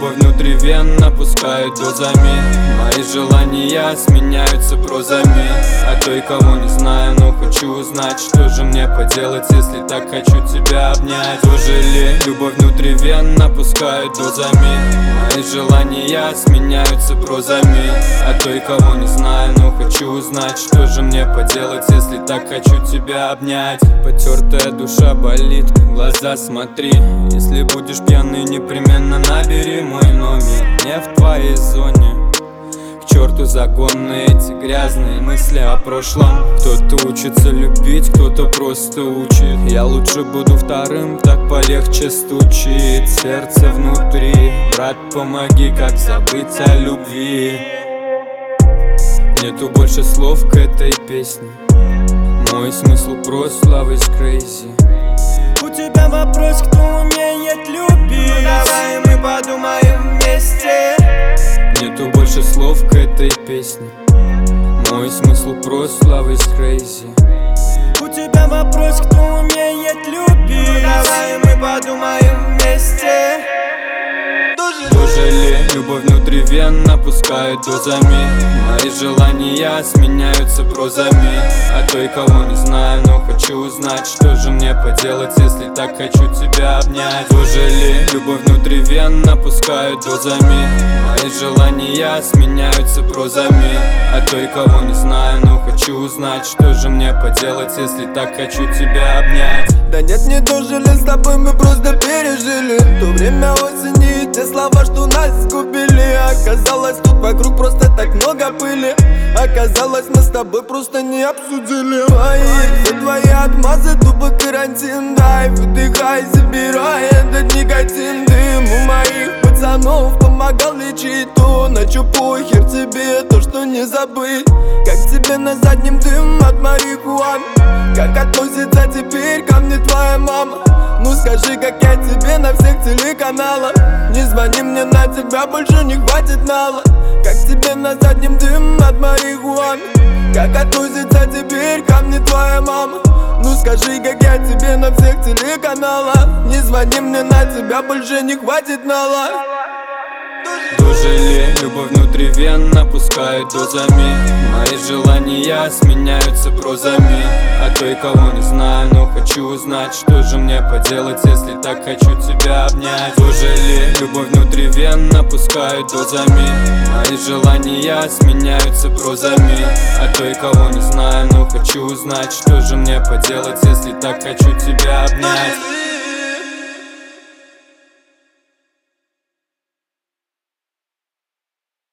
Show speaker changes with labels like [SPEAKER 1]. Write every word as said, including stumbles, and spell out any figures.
[SPEAKER 1] любовь внутривенно пускает дозами. Мои желания сменяются прозами. А той, кого не знаю, но хочу узнать, что же мне поделать, если так хочу тебя обнять. Тоже ли любовь внутривенно пускает дозами. Мои желания сменяются прозами. А той, кого не знаю, но хочу узнать, что же мне поделать, если так хочу тебя обнять. Потертая душа болит, в глаза смотри. Если будешь пьяный, непременно набери мой номер. Не в твоей зоне. К черту законы эти грязные мысли о прошлом. Кто-то учится любить, кто-то просто учит. Я лучше буду вторым, так полегче стучит сердце внутри. Брат, помоги, как забыть о любви. Нету больше слов к этой песне. Мой смысл прост, love is crazy.
[SPEAKER 2] У тебя вопрос, кто умеет любить? Ну давай мы подумаем вместе.
[SPEAKER 1] Нету больше слов к этой песне. Мой смысл прост, love is crazy.
[SPEAKER 2] У тебя вопрос, кто умеет любить? Ну давай мы подумаем вместе.
[SPEAKER 1] Тоже ли любовь внутривенно пускает дозами. Мои желания сменяются прозами. А той, кого не знаю, но хочу узнать, что же мне поделать, если так хочу тебя обнять. Тоже ли любовь внутривенно пускает дозами. Мои желания сменяются прозами. А той, кого не знаю, но хочу узнать, что же мне поделать, если так хочу тебя обнять.
[SPEAKER 2] Да нет, не дожили с тобой, мы просто пережили то время осени и те слова, что нас сгубили. Оказалось, тут вокруг просто так много пыли. Оказалось, мы с тобой просто не обсудили мои, все твои отмазы, тупо карантин. Дай, выдыхай, забирай этот никотин. Дым у моих пацанов помогал лечить то, на чё похер тебе, то, что не забыть. Как тебе на заднем дым от марихуаны? Как относится теперь ко мне твоя мама? Ну скажи, как я тебе на всех телеканалах. Не звони мне, на тебя больше не хватит нала. Как тебе на заднем дым от марихуаны? Как относится теперь ко мне твоя мама? Ну скажи, как я тебе на всех телеканалах. Не звони мне, на тебя больше не хватит нала.
[SPEAKER 1] Тоже ли любовь внутривенно пускает дозами. Мои желания сменяются прозами. А той, кого не знаю, но хочу узнать, что же мне поделать, если так хочу тебя обнять. Тоже ли любовь внутривенно пускает дозами. Мои желания сменяются прозами. А той, кого не знаю, но хочу узнать, что же мне поделать, если так хочу тебя обнять.